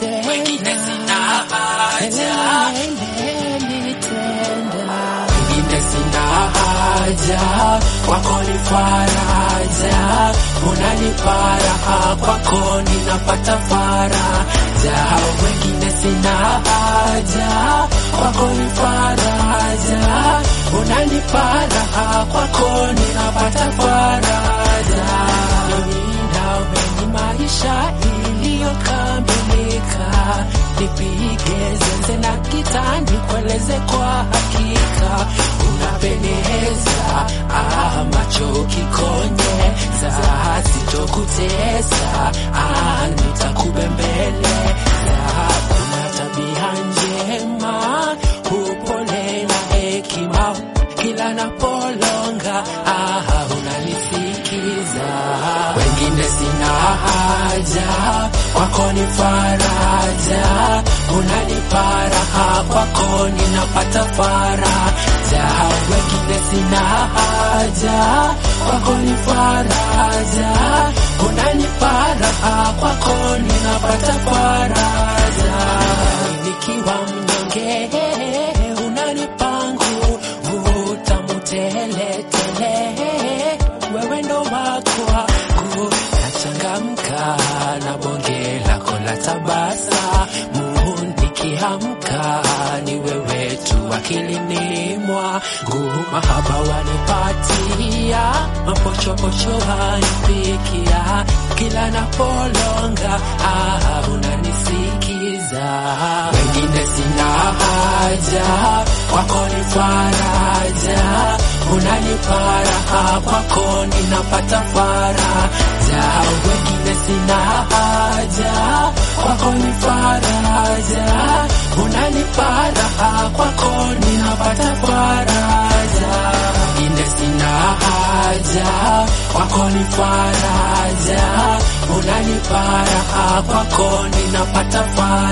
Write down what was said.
tena, wengine sina haja, wengine sina haja, kwako ni faraja, unanipa raha, kwako ninapata faraja. Wengine sina haja, kwako ni faraja, unanipa raha, kwako ninapata faraja. Nawe ni maisha iliyokamilika, nipige zenze na gitaa nikueleze kwa hakika, unapendeza, macho kikonyeza, sitokutesa, nitakubembeleza. Una tabia njema, upole na hekima, kila napolonga unanisikiza. Wengine sina haja, kwako ni faraja, unanipa raha, kwako ninapata faraja. Wengine sina haja, kwako ni faraja, unanipa raha, kwako ninapata faraja. Nikiwa mnyonge unanipa nguvu, tamu tele tele, wewe ndo wako wangu, nachangamka na bonge lako la tabasamu, nikiamka ni wewe tu akilini mwangu, mahaba wanipatia, mapochopocho wanifikia, kila napolonga unanisikiza. Wengine sina haja, kwako ni faraja, unanipa raha, kwako ninapata faraja. Wengine sina haja, kwako ni faraja, unanipa raha, kwako ninapata faraja. Wengine sina haja, kwako ni faraja, unanipa raha, kwako ninapata faraja.